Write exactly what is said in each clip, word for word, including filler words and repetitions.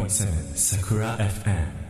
イセブン Sakura エフエム。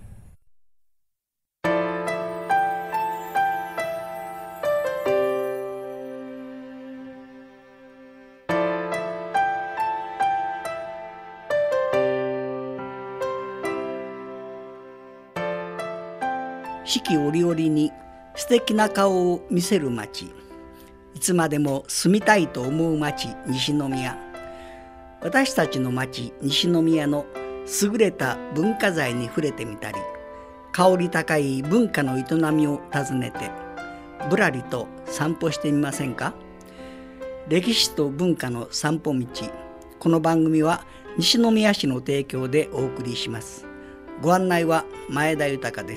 四季折々に素敵な顔を見せる町、いつまでも住みたいと思う町西宮。私たちの町西宮の優れた文化財に触れてみたり、香り高い文化の営みを訪ねてぶらりと散歩してみませんか。歴史と文化の散歩道、この番組は西宮市の提供でお送りします。ご案内は前田豊です。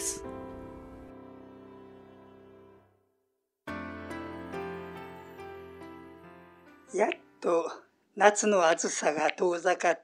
やっと夏の暑さが遠ざかって、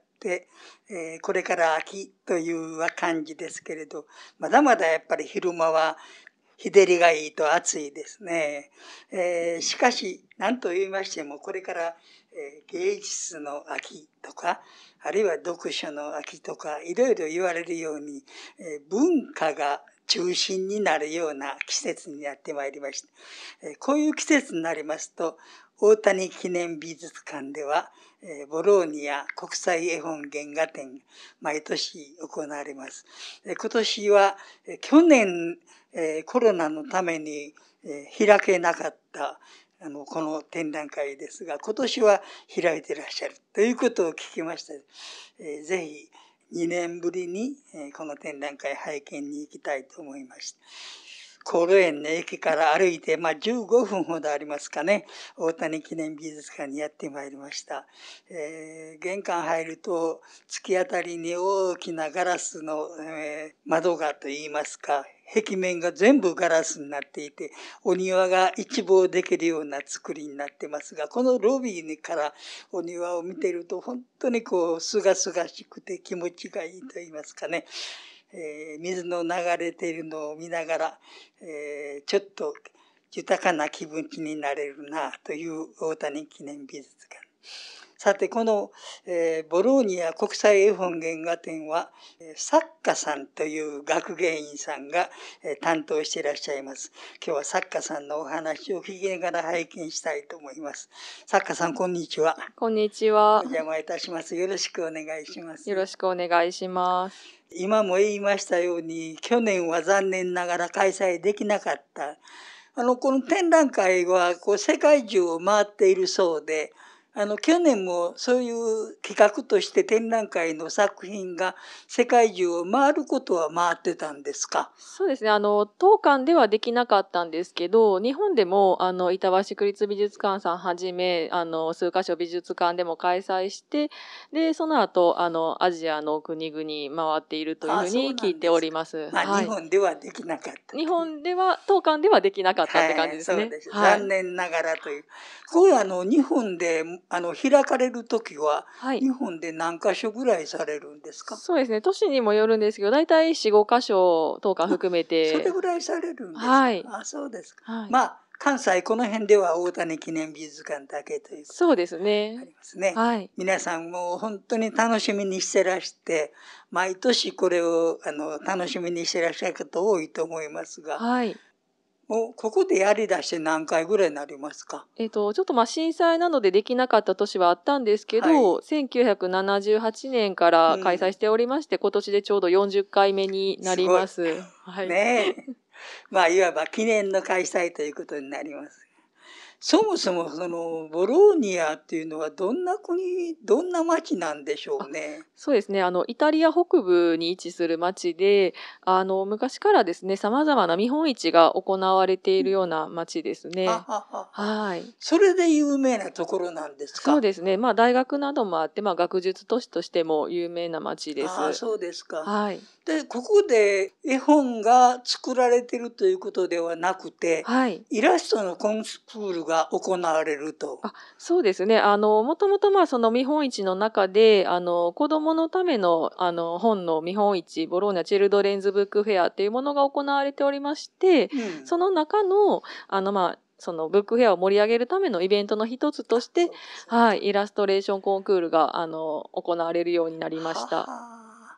えー、これから秋という感じですけれど、まだまだやっぱり昼間は日照りがいいと暑いですね。えー、しかし何と言いましてもこれから、えー、芸術の秋とか、あるいは読書の秋とかいろいろ言われるように、えー、文化が中心になるような季節になってまいりました。えー、こういう季節になりますと、大谷記念美術館では、えー、ボローニャ国際絵本原画展毎年行われます。えー、今年は、えー、去年、えー、コロナのために、えー、開けなかったあのこの展覧会ですが、今年は開いていらっしゃるということを聞きました。えー、ぜひにねんぶりに、えー、この展覧会拝見に行きたいと思いました。高炉園の駅から歩いて、まあ、じゅうごふんほどありますかね、大谷記念美術館にやってまいりました。えー、玄関入ると突き当たりに大きなガラスの、えー、窓がといいますか、壁面が全部ガラスになっていて、お庭が一望できるような作りになってますが、このロビーからお庭を見ていると本当にこうすがすがしくて気持ちがいいと言いますかね、えー、水の流れているのを見ながら、えー、ちょっと豊かな気分になれるなという大谷記念美術館。さてこの、えー、ボローニャ国際絵本原画展は、えー、作家さんという学芸員さんが、えー、担当していらっしゃいます。今日は作家さんのお話を聞きながら拝見したいと思います。作家さんこんにちは。 こんにちは。 お邪魔いたします。よろしくお願いします。 よろしくお願いします。 今も言いましたように、去年は残念ながら開催できなかった。あの、この展覧会はこう世界中を回っているそうで、あの、去年もそういう企画として展覧会の作品が世界中を回ることは回ってたんですか？ そうですね。あの、当館ではできなかったんですけど、日本でも、あの、板橋区立美術館さんはじめ、あの、数カ所美術館でも開催して、で、その後、あの、アジアの国々回っているというふうに聞いております。 まあ、 はい、 日本ではできなかった。 日本では、当館ではできなかったって感じですね。 はい、そうです。はい、残念ながらという。これあの、日本で、あの、開かれるときは、はい、日本で何カ所ぐらいされるんですか？ そうですね。都市にもよるんですけど、だいたいよん、ごカ所、当館含めて。 それぐらいされるんですか？ はい。 あ、そうですか。 はい、 まあ、関西この辺では大谷記念美術館だけということそうですね。 ありますね。 はい。 皆さんも本当に楽しみにしてらして、毎年これをあの楽しみにしてらっしゃる方多いと思いますが、はい。もうここでやりだして何回ぐらいになりますか？ えっと、ちょっとまあ震災などでできなかった年はあったんですけど、はい、せんきゅうひゃくななじゅうはちねんから開催しておりまして、うん、今年でちょうどよんじゅっかいめになります。すはい、ねえ。まあ、いわば記念の開催ということになります。そもそもそのボローニャっていうのはどんな国、どんな町なんでしょうね。 そうですね。あの、イタリア北部に位置する町で、あの、昔からですね、様々な見本市が行われているような町ですね。ははははい。それで有名なところなんですか？ そうですね。まあ、大学などもあって、まあ、学術都市としても有名な町です。 ああ、そうですか。 はい。 で、ここで絵本が作られているということではなくて、はい、イラストのコンクールが行われると。 あ、そうですね。あの、もともとまあその見本市の中で、あの、子供のための、あの、本の見本市、ボローニャチルドレンズブックフェアっていうものが行われておりまして、うん、その中の、あの、まあ、そのブックフェアを盛り上げるためのイベントの一つとして、はい、イラストレーションコンクールが、あの、行われるようになりました。はは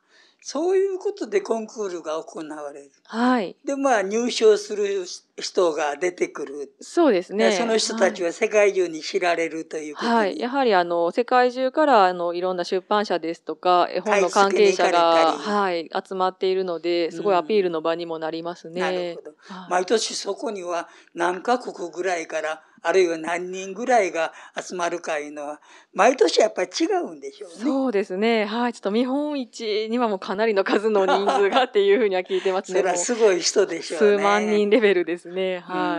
そういうことでコンクールが行われる。 はい。 で、まあ入賞する人が出てくる。 そうですね。 その人たちは世界中に知られるということに。 はい。やはりあの、世界中からあの、いろんな出版社ですとか、絵本の関係者が、はい、集まっているので、すごいアピールの場にもなりますね。 なるほど。 はい、 毎年そこには何カ国ぐらいから、あるいは何人ぐらいが集まるかいうのは、毎年やっぱり違うんでしょうね。 そうですね。はい。ちょっと見本市にはもうかなりの数の人数がっていうふうには聞いてますね。 それはすごい人でしょうね。 数万人レベルですね。はい。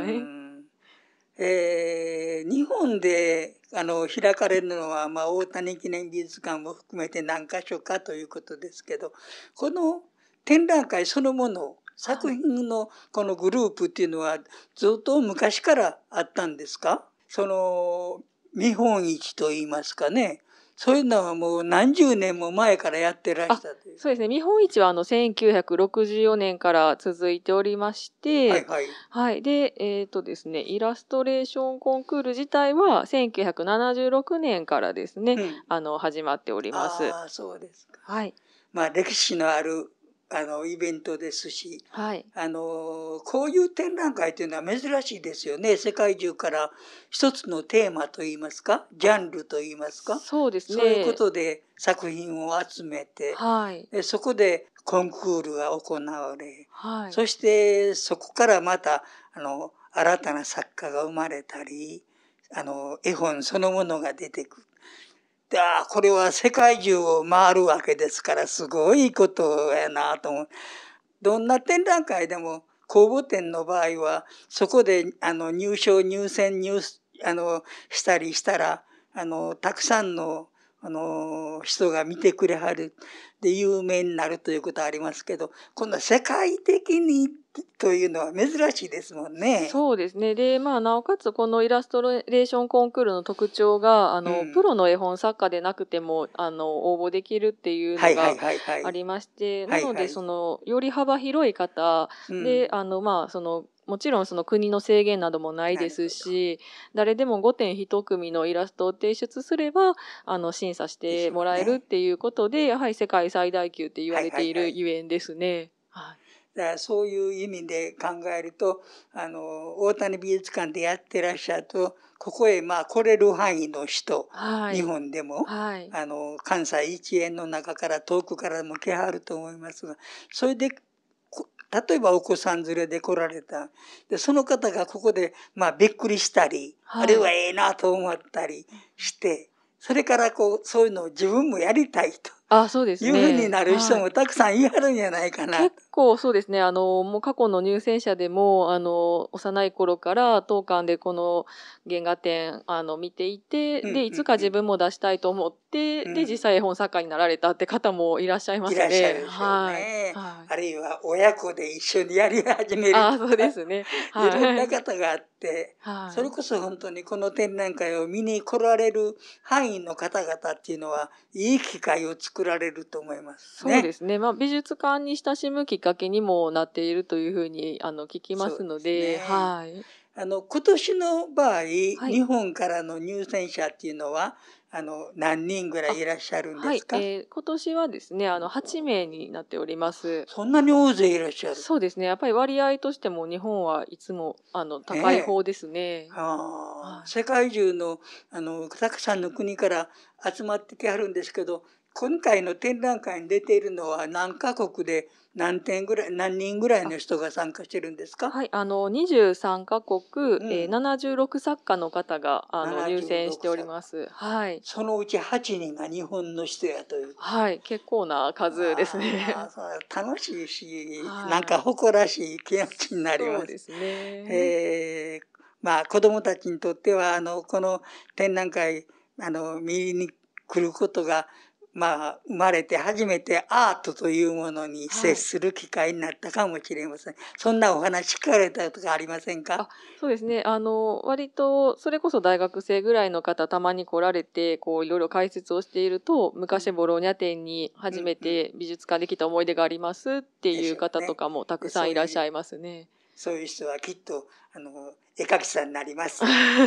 えー、日本であの開かれるのは、まあ、大谷記念美術館も含めて何か所かということですけど、この展覧会そのもの、作品のこのグループっていうのはずっと昔からあったんですか？その見本市といいますかね。そういうのはもう何十年も前からやってらしたという。 そうですね。見本市はあのせんきゅうひゃくろくじゅうよねんから続いておりまして、 はいはい。 はい。で、えっとですね、イラストレーションコンクール自体はせんきゅうひゃくななじゅうろくねんからですね、うん、あの、始まっております。 ああ、そうですか。 はい。 まあ歴史のあるあの、イベントですし、はい。あの、こういう展覧会というのは珍しいですよね。世界中から一つのテーマといいますか、ジャンルといいますか。 そうですね。 そういうことで作品を集めて、はい。そこでコンクールが行われ、はい。そしてそこからまた、あの、新たな作家が生まれたり、あの、絵本そのものが出てくる。で、ああ、これは世界中を回るわけですから、すごいことやなと思う。どんな展覧会でも、公募展の場合は、そこで、あの、入賞、入選、入、あの、したりしたら、あの、たくさんの、あの、人が見てくれはる。で、有名になるということはありますけど、今度は世界的にというのは珍しいですもんね。 そうですね。で、まあ、なおかつこのイラストレーションコンクールの特徴が、あの、うん、プロの絵本作家でなくても、あの、応募できるっていうのがありまして、なので、その、より幅広い方で、うん、あの、まあ、その、もちろんその国の制限などもないですし、誰でもごてんいち組のイラストを提出すれば、あの、審査してもらえるっていうことで、やはり世界最大級って言われているゆえんですね。はいだからそういう意味で考えると、あの、大谷美術館でやってらっしゃると、ここへまあ来れる範囲の人、はい、日本でも、はい、あの、関西一円の中から遠くからも来はると思いますが、それで、例えばお子さん連れで来られた。で、その方がここで、まあびっくりしたり、はい、あるいはええなと思ったりして、それからこう、そういうのを自分もやりたいと。 あ、そうですね。 いうふうになる人もたくさんいはるんじゃないかな。 結構そうですね。あの、もう過去の入選者でも、あの、幼い頃から当館でこの原画展、あの、見ていて、うんうんうん、で、いつか自分も出したいと思って、うん、で、実際絵本作家になられたって方もいらっしゃいますね。 いらっしゃるでしょうね。はいはい、あるいは親子で一緒にやり始めるとか。 あ、そうですね。 はい、いろんな方があって、はい、それこそ本当にこの展覧会を見に来られる範囲の方々っていうのは、いい機会を作られると思いますね。 そうですね。まあ、美術館に親しむきっかけにもなっているというふうに、あの、聞きますので、でね、はい。 あの、今年の場合、はい、日本からの入選者っていうのは、あの、何人ぐらいいらっしゃるんですか？ はい、えー、今年はですね、あの、はちめいになっております。 そんなに大勢いらっしゃる？ そうですね。やっぱり割合としても日本はいつも、あの、高い方ですね。 えー、あはい、世界中の、あの、たくさんの国から集まってきはるんですけど、今回の展覧会に出ているのは何カ国で何点ぐらい、何人ぐらいの人が参加してるんですか？ はい、あの、にじゅうさんカ国、うん、えー、ななじゅうろく作家の方が、あの、入選しております。はい。 そのうちはちにんが日本の人やという。 はい、結構な数ですね。 あ楽しいし、はい、なんか誇らしい気持ちになります。 そうですね。 えー、まあ、子供たちにとっては、あの、この展覧会、あの、見に来ることが、まあ、生まれて初めてアートというものに接する機会になったかもしれません。はい、そんなお話聞かれたことがありませんか？ あ、そうですね。あの、割と、それこそ大学生ぐらいの方、たまに来られて、こう、いろいろ解説をしていると、昔ボローニャ展に初めて美術館で来た思い出がありますっていう方とかもたくさんいらっしゃいますね。 そういう人はきっとあの絵描きさんになります。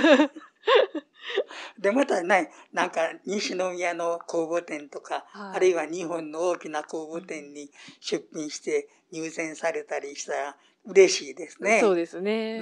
でまたね、なんか西宮の公募展とか、はい、あるいは日本の大きな公募展に出品して入選されたりしたら嬉しいですね。 そうですね、 うん、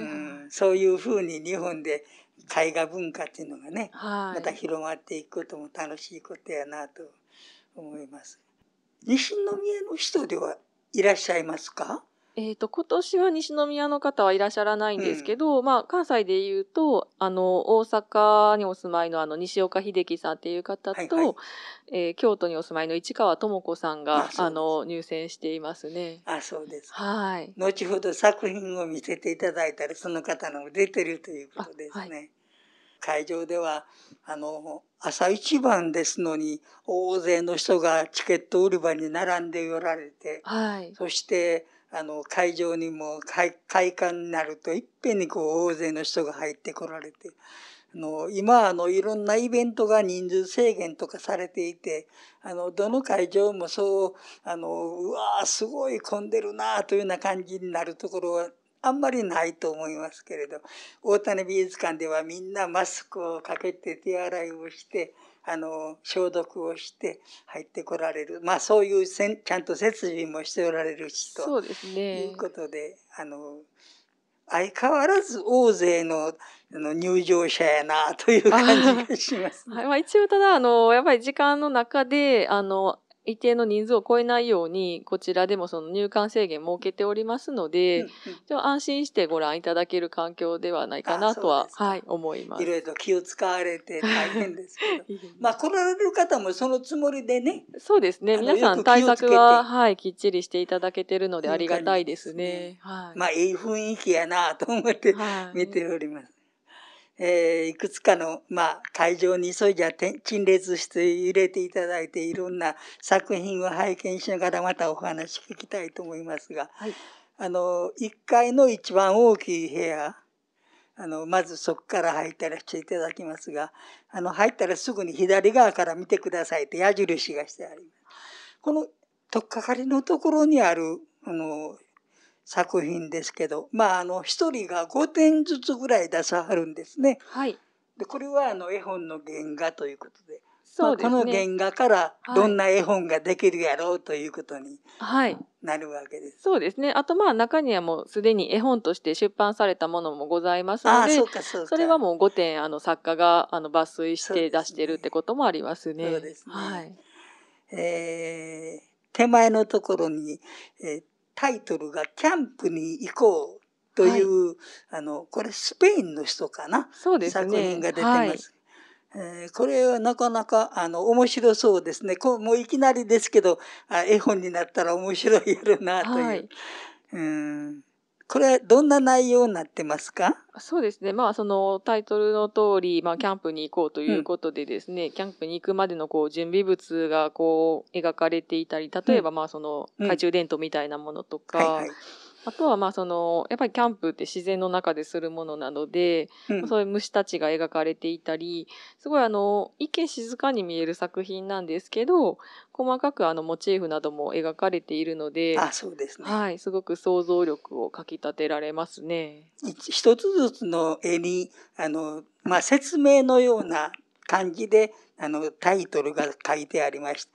そういうふうに日本で絵画文化っていうのがね、 はい、 また広まっていくことも楽しいことやなと思います。西宮の人ではいらっしゃいますか？ えーと、今年は西宮の方はいらっしゃらないんですけど、うん、まあ、関西で言うと、あの、大阪にお住まいのあの、西岡秀樹さんっていう方と、はいはい、えー、京都にお住まいの市川智子さんが、あ, あの、入選していますね。 あ、そうですか。 はい。 後ほど作品を見せていただいたら、その方の出てるということですね。はい、会場では、あの、朝一番ですのに、大勢の人がチケット売り場に並んでおられて、はい、そして、あの、会場にも開館になると、いっぺんにこう、大勢の人が入ってこられて、あの、今、あの、いろんなイベントが人数制限とかされていて、あの、どの会場もそう、あの、うわー、すごい混んでるなというような感じになるところは、あんまりないと思いますけれど、大谷美術館ではみんなマスクをかけて手洗いをして、あの、消毒をして入ってこられる。まあそういうせんちゃんと設備もしておられるしと。 そうですね。 いうことで、あの、相変わらず大勢の入場者やなという感じがしますね。 はい。まあ一応ただ、あの、やっぱり時間の中で、あの、一定の人数を超えないように、こちらでもその入館制限設けておりますので、うんうん、安心してご覧いただける環境ではないかなとは、はい、思います。 いろいろと気を使われて大変ですけど。まあ来られる方もそのつもりでね。 そうですね。皆さん対策は、はい、きっちりしていただけてるのでありがたいですね。はい。 まあいい雰囲気やなと思って見ております。はい、えー、いくつかの、まあ、会場にそれじゃ陳列して入れていただいていろんな作品を拝見しながらまたお話聞きたいと思いますが、はい、あのいっかいの一番大きい部屋、あのまずそこから入ったらしていただきますが、あの入ったらすぐに左側から見てくださいって矢印がしてあります。この取っかかりのところにあるあの作品ですけど、まあ、あの、一人がごてんずつぐらい出さはるんですね。 はい。 で、これはあの、絵本の原画ということで、 そうですね。 まあ、この原画からどんな絵本ができるやろうということになるわけです。 はい、そうですね。あと、まあ、中にはもうすでに絵本として出版されたものもございますので、 ああ、そうかそうか。 それはもうごてん、あの、作家があの抜粋して出してるってこともありますね。 そうですね。 はい。 えー、手前のところに、えータイトルがキャンプに行こうという、はい、あの、これスペインの人かな。 そうですね。 作品が出てます。はい、えー、これはなかなか、あの、面白そうですね。こうもういきなりですけど、あ絵本になったら面白いやろなという。はい、うんこれはどんな内容になってますか？ そうですね。まあ、そのタイトルの通り、まあ、キャンプに行こうということでですね、うん、キャンプに行くまでのこう準備物がこう描かれていたり、例えばまあその懐中電灯みたいなものとか、うんはいはい、あとはまあそのやっぱりキャンプって自然の中でするものなので、うん、そういう虫たちが描かれていたり、すごいあの一見静かに見える作品なんですけど、細かくあのモチーフなども描かれているので、 あ、そうですね。 はい、すごく想像力をかき立てられますね。 一つずつの絵にあの、まあ、説明のような感じであのタイトルが書いてありまして、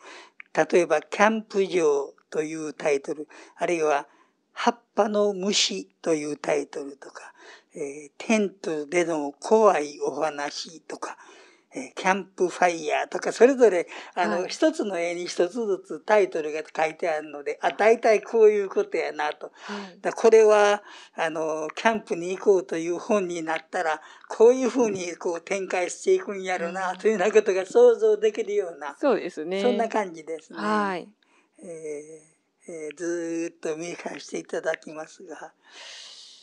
例えばキャンプ場というタイトル、あるいは葉っぱの虫というタイトルとか、えー、テントでの怖いお話とか、えー、キャンプファイヤーとか、それぞれあの、はい、一つの絵に一つずつタイトルが書いてあるので、あ、大体こういうことやなと。はい、だこれはあのキャンプに行こうという本になったら、こういうふうにこう展開していくんやろうな、というようなことが想像できるような、 そうですね。 そんな感じですね。 はい。 えーえー、ずーっと見返していただきますが、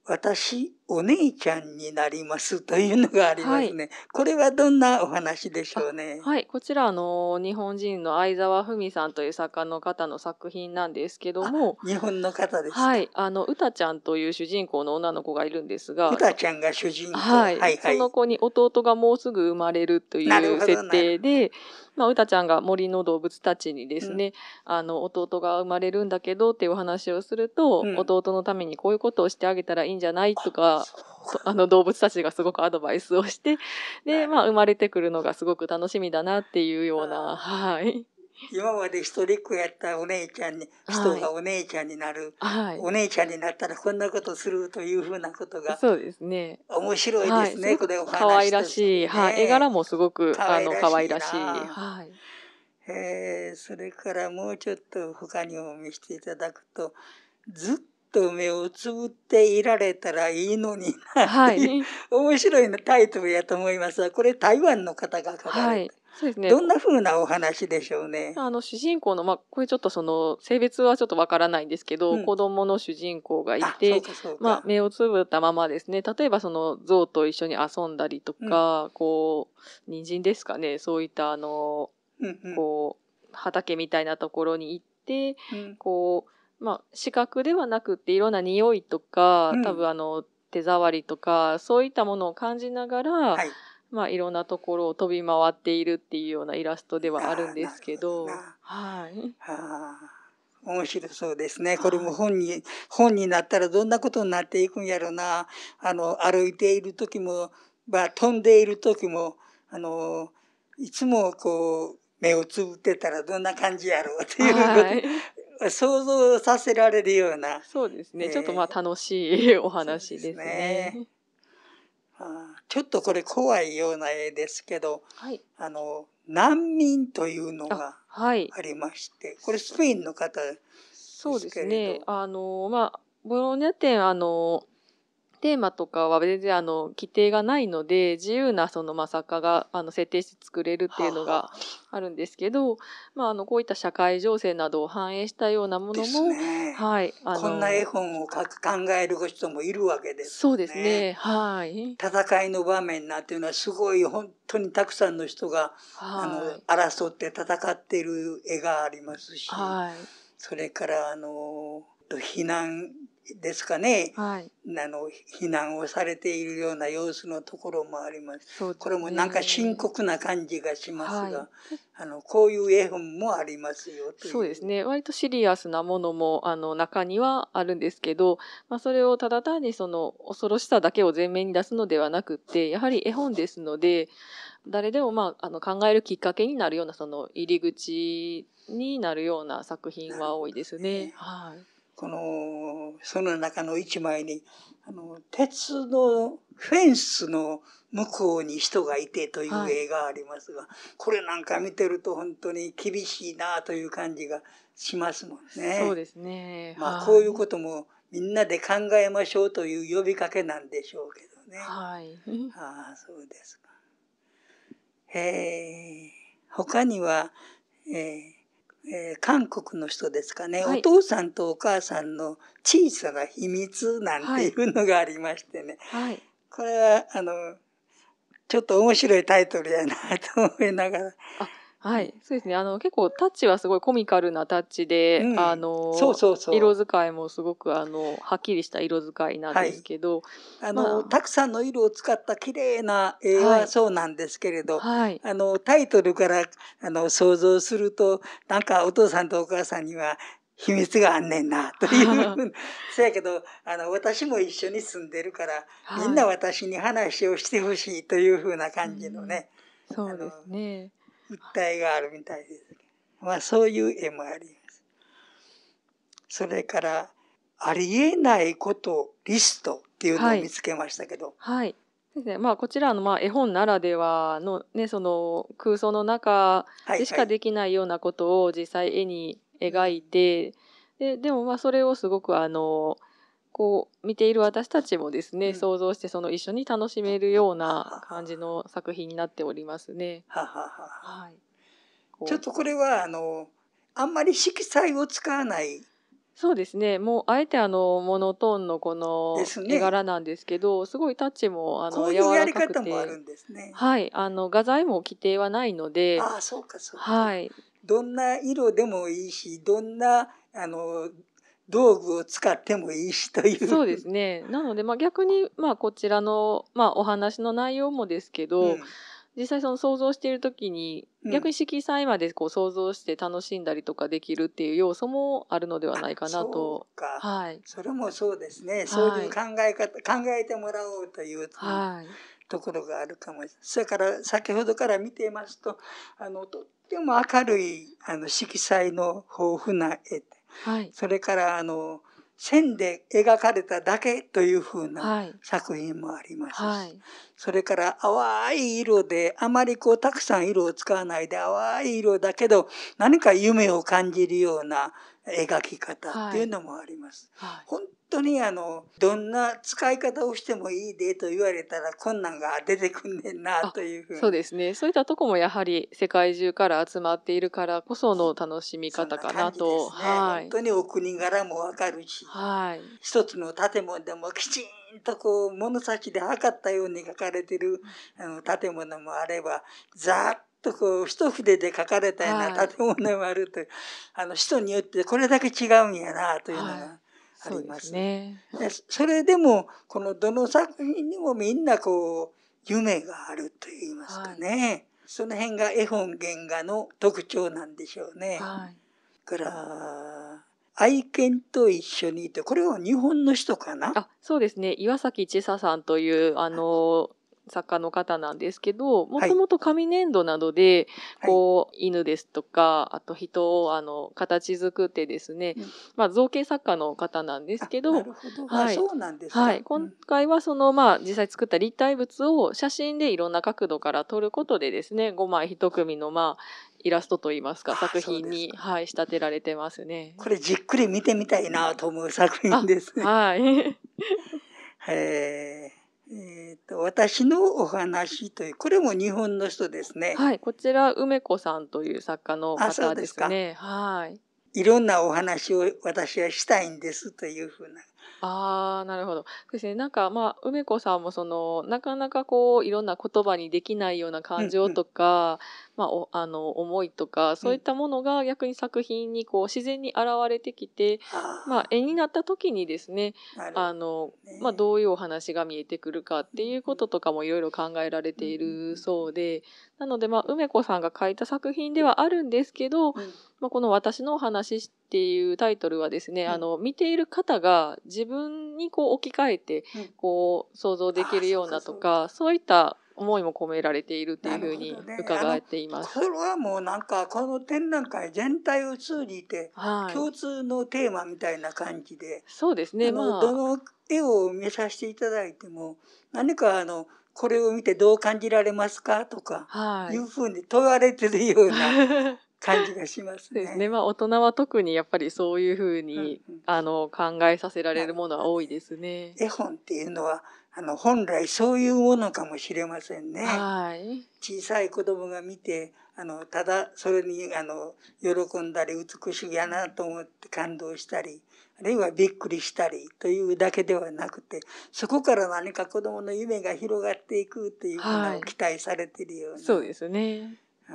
私お姉ちゃんになりますというのがありますね。はい、これはどんなお話でしょうね。 はい、こちらあの日本人の相沢文さんという作家の方の作品なんですけども、 日本の方ですか。 はい、あのうたちゃんという主人公の女の子がいるんですが、 うたちゃんが主人公、 はい、はいはい、その子に弟がもうすぐ生まれるという設定で、まあ、うたちゃんが森の動物たちにですね、うん、あの弟が生まれるんだけどっていうお話をすると、うん、弟のためにこういうことをしてあげたらいいんじゃないとか、あの動物たちがすごくアドバイスをして、で、まあ生まれてくるのがすごく楽しみだなっていうような、はい。 今まで一人っ子やったお姉ちゃんに、人がお姉ちゃんになる、はい、お姉ちゃんになったらこんなことするというふうなことが、 そうですね。 面白いですね、はい、これお話として、ね。 可愛らしい、はい、絵柄もすごくあの可愛らしい。はい。 えー、それからもうちょっと他にも見せていただくと、ずっと目をつぶっていられたらいいのにな、はい、面白いタイトルやと思いますが、これ台湾の方が書かれた。はい、そうですね。どんな風なお話でしょうね。 あの主人公の、まあ、これちょっとその性別はちょっとわからないんですけど、うん、子供の主人公がいて、まあ、目をつぶったままですね、例えばその象と一緒に遊んだりとか、うん、こう人参ですかね、そういったあの、うんうん、こう畑みたいなところに行って、うん、こうまあ、視覚ではなくっていろんな匂いとか、うん、多分あの手触りとかそういったものを感じながら、はい、まあ、いろんなところを飛び回っているっていうようなイラストではあるんですけど、はい。 はあ、面白そうですね。これも本に、はい、本になったらどんなことになっていくんやろな。あの歩いている時も、まあ、飛んでいる時もあのいつもこう目をつぶってたらどんな感じやろうっていうこと、はい、想像させられるような。 そうですね。えー、ちょっとまあ楽しいお話ですね。 あ、ちょっとこれ怖いような絵ですけど、はい、あの難民というのがありまして、はい、これスペインの方ですけれど。 そうですね。あのまあボローニャ展あのテーマとかは全然あの規定がないので自由なそのまあ作家があの設定して作れるっていうのがあるんですけど、ははまああのこういった社会情勢などを反映したようなものも、ね、はい、 あのこんな絵本を書く考える人もいるわけです、ね。 そうですね。はい。 戦いの場面なんていうのはすごい本当にたくさんの人が、はい、あの争って戦っている絵がありますし、はい、それからあの避難ですかね、はい、あの避難をされているような様子のところもあります。そうですね、これもなんか深刻な感じがしますが、はい、あのこういう絵本もありますよという。 そうですね。割とシリアスなものもあの中にはあるんですけど、まあ、それをただ単にその恐ろしさだけを前面に出すのではなくって、やはり絵本ですので、誰でもまああの考えるきっかけになるようなその入り口になるような作品は多いですね。はい。 このその中の一枚にあの鉄のフェンスの向こうに人がいてという絵がありますが、はい、これなんか見てると本当に厳しいなという感じがしますもんね。 そうですね。 まあこういうこともみんなで考えましょうという呼びかけなんでしょうけどね。 はい。 ああ、そうですか。えー、他には、えーえー、韓国の人ですかね、はい、お父さんとお母さんの小さな秘密なんていうのがありましてね、はい、これはあのちょっと面白いタイトルやなと思いながら。 あ、はい、そうですね。あの結構タッチはすごいコミカルなタッチで、うん、あのそうそうそう、色使いもすごくあのはっきりした色使いなんですけど、 はい、あの、まあ、たくさんの色を使った綺麗な絵はそうなんですけれど、はい、あのタイトルからあの想像するとなんかお父さんとお母さんには秘密があんねんなというそやけどあの私も一緒に住んでるから、はい、みんな私に話をしてほしいというふうな感じのね、 うん、そうですね、 訴えがあるみたいです。まあそういう絵もあります。それからありえないことリストっていうのを見つけましたけど、 はい、はいですね、まあこちらのまあ絵本ならではのね、その空想の中でしかできないようなことを実際絵に描いて、はいはい、ででもまあそれをすごくあのこう見ている私たちもですね、うん、想像してその一緒に楽しめるような感じの作品になっておりますね。 ははは、はい、ちょっとこれはあのあんまり色彩を使わないそうですね。もう、あえてあの、モノトーンのこの絵柄なんですけど、すごいタッチも、あの、柔らかくて。こういうやり方もあるんですね。はい。あの、画材も規定はないので。 ああ、そうか、そうか。 はい。 どんな色でもいいし、どんな、あの、道具を使ってもいいしという。 そうですね。なので、まあ逆に、まあこちらの、まあお話の内容もですけど、うん、実際その想像しているときに、逆に色彩までこう想像して楽しんだりとかできるっていう要素もあるのではないかなと。 そうか。 はい。 それもそうですね。はい、そういう考え方、考えてもらおうという、はい、ところがあるかもしれない。それから先ほどから見ていますと、あの、とっても明るい、あの、色彩の豊富な絵。はい、それからあの線で描かれただけというふうな作品もありますし、はい、それから淡い色であまりこうたくさん色を使わないで淡い色だけど何か夢を感じるような描き方っていうのもあります。はいはい、本当にあのどんな使い方をしてもいいでと言われたら困難が出てくんねんなというふうに。 そうですね。そういったとこもやはり世界中から集まっているからこその楽しみ方かなと。 そんな感じですね。はい、本当にお国柄もわかるし、はい、一つの建物でもきちんとこう物差しで測ったように描かれているあの建物もあれば、ざっとこう一筆で描かれたような建物もあるという、はい、あの人によってこれだけ違うんやなというのが、はいあります。そうですね。それでもこのどの作品にもみんなこう夢があると言いますかね、はい、その辺が絵本原画の特徴なんでしょうね。はい、から愛犬と一緒にいて、これは日本の人かな。 あ、そうですね。岩崎千佐さんというあの作家の方なんですけど、もともと紙粘土などで、はい、こう、犬ですとか、あと人を、あの、形作ってですね、うん、まあ、造形作家の方なんですけど、 なるほど。はい。そうなんですか。 はい。今回はその、まあ、実際作った立体物を写真でいろんな角度から撮ることでですね、ごまい一組の、まあ、イラストといいますか、作品に、はい、仕立てられてますね。 これじっくり見てみたいなと思う作品ですね。 はい。 へー。えー、と私のお話という、これも日本の人ですね。 はい、こちら梅子さんという作家の方ですね。はい。 いろんなお話を私はしたいんですというふうな。 ああ、なるほど。そうですね。なんか、まあ、梅子さんもその、なかなかこう、いろんな言葉にできないような感情とか、うんうん、まあ、お、あの、思いとか、そういったものが逆に作品にこう、自然に現れてきて、うん、まあ、絵になった時にですね、あの、まあ、どういうお話が見えてくるかっていうこととかもいろいろ考えられているそうで、なので、まあ、梅子さんが書いた作品ではあるんですけど、うん、まあ、この私のお話っていうタイトルはですね、うん、あの、見ている方が自分にこう置き換えて、こう、想像できるようなとか、うん、そういった思いも込められているっていうふうに伺っています。 それはもうなんか、この展覧会全体を通じて、共通のテーマみたいな感じで、はい、 そうですね、まあ。 どの絵を見させていただいても、何かあの、これを見てどう感じられますかとか、はい、いうふうに問われてるような感じがしますね。 そうですね。まあ大人は特にやっぱりそういうふうに、うんうん、あの考えさせられるものは多いですね。 絵本っていうのはあの本来そういうものかもしれませんね。はい、小さい子供が見てあのただそれにあの喜んだり美しいやなと思って感動したり、あるいはびっくりしたりというだけではなくて、そこから何か子供の夢が広がっていくというふうなのを期待されているような、はい、 そうですね。 うん、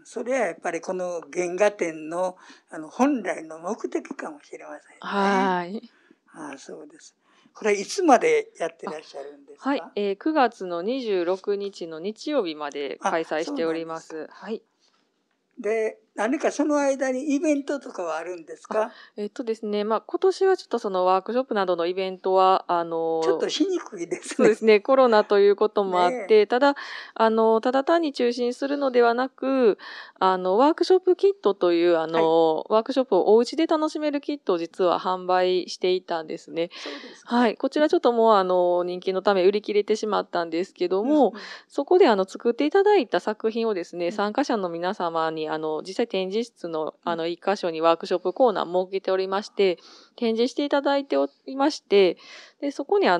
それはやっぱりこの原画展のあの本来の目的かもしれませんね。 はい。 ああ、そうです。これいつまでやってらっしゃるんですか？ はい、えー、くがつのにじゅうろくにちの日曜日まで開催しております。はい。 で、何かその間にイベントとかはあるんですか？ えっとですね、まあ今年はちょっとそのワークショップなどのイベントは、あのー、 ちょっとしにくいですね。 そうですね、コロナということもあって、ね、ただ、あの、ただ単に中心するのではなく、あの、ワークショップキットという、あの、はい、ワークショップをお家で楽しめるキットを実は販売していたんですね。 そうですか。 はい。こちらちょっともう、あの、人気のため売り切れてしまったんですけども、うんうん、そこであの、作っていただいた作品をですね、うん、参加者の皆様に、あの、実際展示室の、あの、一箇所にワークショップコーナー設けておりまして、展示していただいておりまして、で、そこにあの、まあ、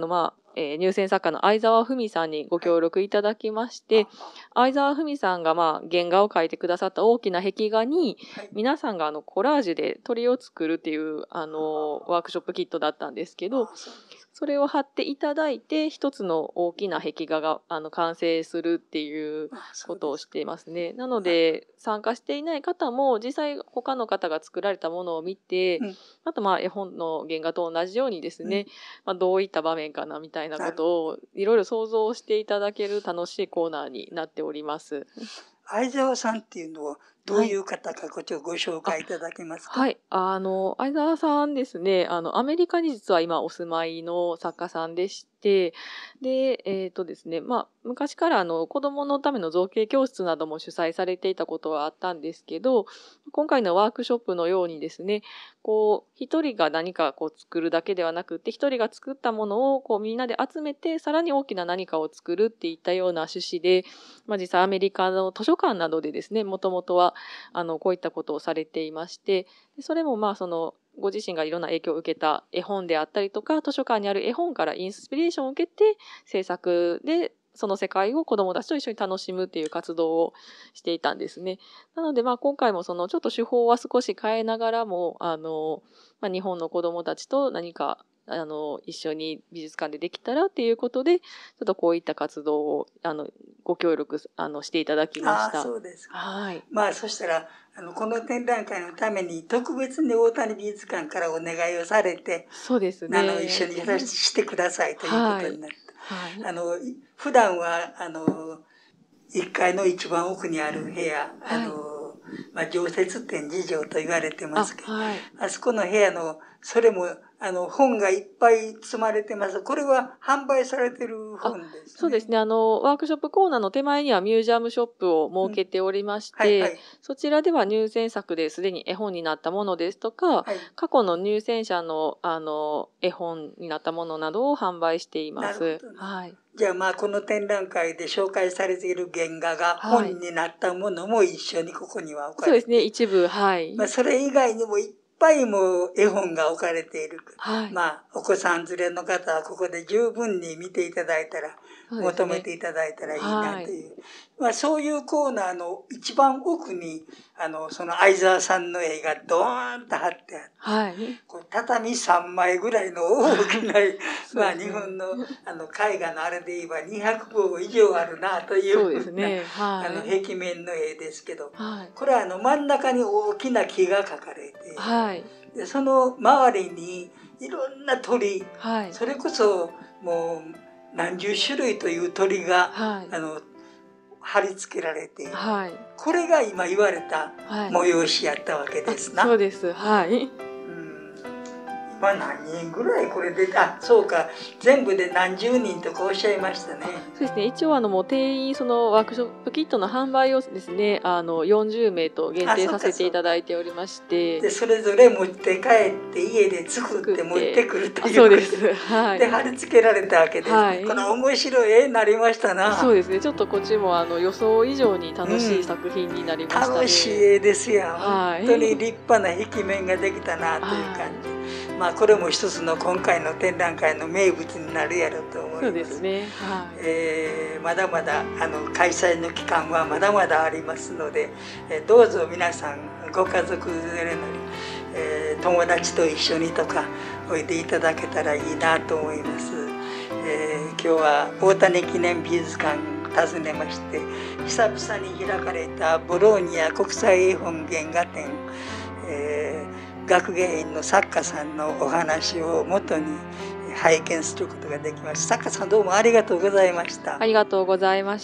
えー入選作家の相沢文さんにご協力いただきまして、相沢文さんがまあ原画を描いてくださった大きな壁画に、皆さんがあのコラージュで鳥を作るっていうあのワークショップキットだったんですけど、それを貼っていただいて、一つの大きな壁画があの完成するっていうことをしていますね。なので、参加していない方も実際他の方が作られたものを見て、うん、あとまあ絵本の原画と同じようにですね、うん、まあ、どういった場面かなみたいなことをいろいろ想像していただける楽しいコーナーになっております。 相沢さんっていうのはどういう方かご紹介いただけますか？ はい。あの、相沢さんですね、あの、アメリカに実は今お住まいの作家さんでして、で、えっとですね、まあ、昔からあの、子供のための造形教室なども主催されていたことはあったんですけど、今回のワークショップのようにですね、こう、一人が何かこう作るだけではなくて、一人が作ったものをこうみんなで集めて、さらに大きな何かを作るっていったような趣旨で、まあ実際アメリカの図書館などでですね、もともとは、あの、こういったことをされていまして、それもまあその、ご自身がいろんな影響を受けた絵本であったりとか、図書館にある絵本からインスピレーションを受けて、制作でその世界を子どもたちと一緒に楽しむっていう活動をしていたんですね。なのでまあ今回もそのちょっと手法は少し変えながらも、あの、まあ、日本の子どもたちと何かあの、一緒に美術館でできたらっていうことで、ちょっとこういった活動を、あの、ご協力、あの、していただきました。 ああ、そうですか。 はい。 まあ、そしたら、あの、この展覧会のために特別に大谷美術館からお願いをされて、 そうですね。 あの、一緒にしてくださいということになった。 はい。 あの、普段は、あの、いっかいの一番奥にある部屋、あの、はい、まあ、常設展事情と言われてますけど、あ、はい、あそこの部屋の、それも、あの、本がいっぱい積まれてます。これは販売されてる本ですね。 そうですね。あの、ワークショップコーナーの手前にはミュージアムショップを設けておりまして、うん、はいはい、そちらでは入選作ですでに絵本になったものですとか、はい、過去の入選者の、あの、絵本になったものなどを販売しています。なるほどね。はい。 じゃあまあこの展覧会で紹介されている原画が本になったものも一緒にここには置かれている。 そうですね。一部、はい。 まあそれ以外にもいっぱいも絵本が置かれている。はい、まあお子さん連れの方はここで十分に見ていただいたら、求めていただいたらいいなという。はい、まあそういうコーナーの一番奥に、あの、その相沢さんの絵がドーンと貼ってあって、はい、こう畳さんまいぐらいの大きな、まあ日本のあの絵画のあれで言えばにひゃくぼう以上あるなというそうですね。はい、 あの壁面の絵ですけど、はい、これはあの真ん中に大きな木が描かれて、はい、でその周りにいろんな鳥、はい、それこそもう何十種類という鳥が、はい、あの貼り付けられている、はい、これが今言われた催しやったわけですな。 そうです。はい。 まあ何人ぐらいこれで、あ、そうか、全部で何十人とかおっしゃいましたね。 そうですね。一応あのもう定員、そのワークショップキットの販売をですね、あのよんじゅうめいと限定させていただいておりまして。 で、それぞれ持って帰って家で作って持ってくるという。 そうです。はい。 で、貼り付けられたわけです。はい、この面白い絵になりましたな。 そうですね。ちょっとこっちもあの予想以上に楽しい作品になりましたね。うん、 楽しい絵ですよ。はい、本当に立派な壁面ができたなという感じ。はい、まあこれも一つの今回の展覧会の名物になるやろと思います。 そうですね。はい、 えー、まだまだあの開催の期間はまだまだありますので、えー、どうぞ皆さんご家族連れなり、えー、友達と一緒にとかおいでいただけたらいいなと思います。えー、今日は大谷記念美術館訪ねまして、久々に開かれたボローニャ国際絵本原画展、えー学芸員の作家さんのお話をもとに拝見することができました。作家さんどうもありがとうございました。 ありがとうございました。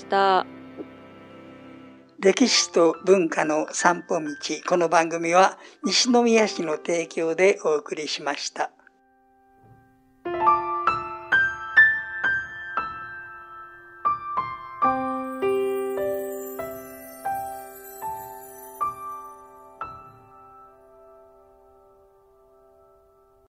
歴史と文化の散歩道。この番組は西宮市の提供でお送りしました。